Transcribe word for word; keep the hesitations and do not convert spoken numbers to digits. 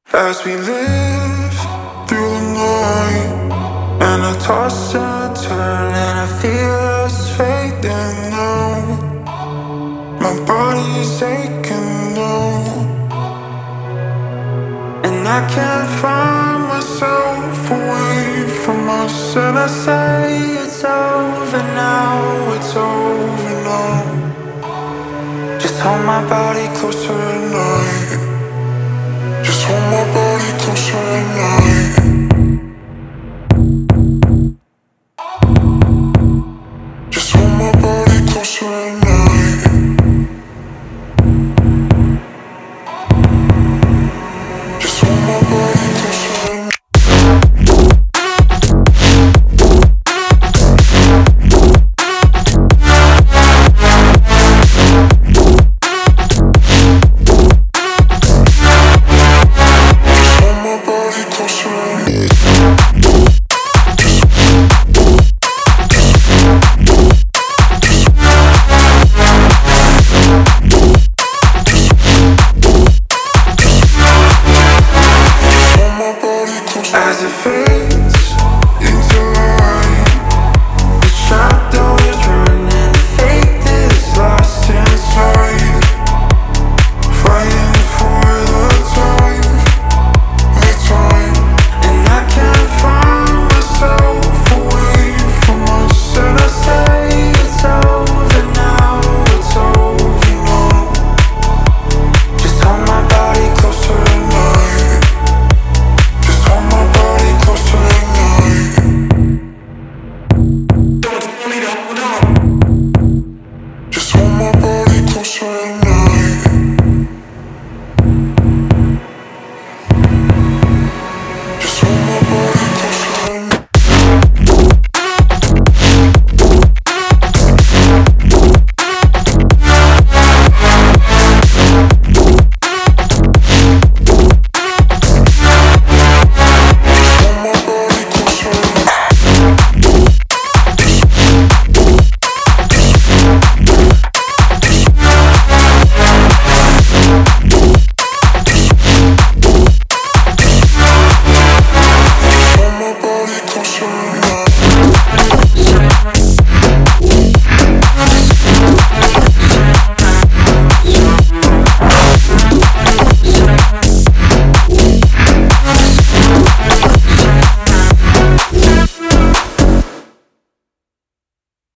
As we live through the night, and I toss and turn, and I feel us fading now. My body's aching now, and I can't find myself away from us. And I say it's over now, it's over now. Just hold my body closer tonight. Just hold my body closer tonight. Just hold my body closer tonight. Just hold my body closer tonight. Just hold my body closer tonight. As it fades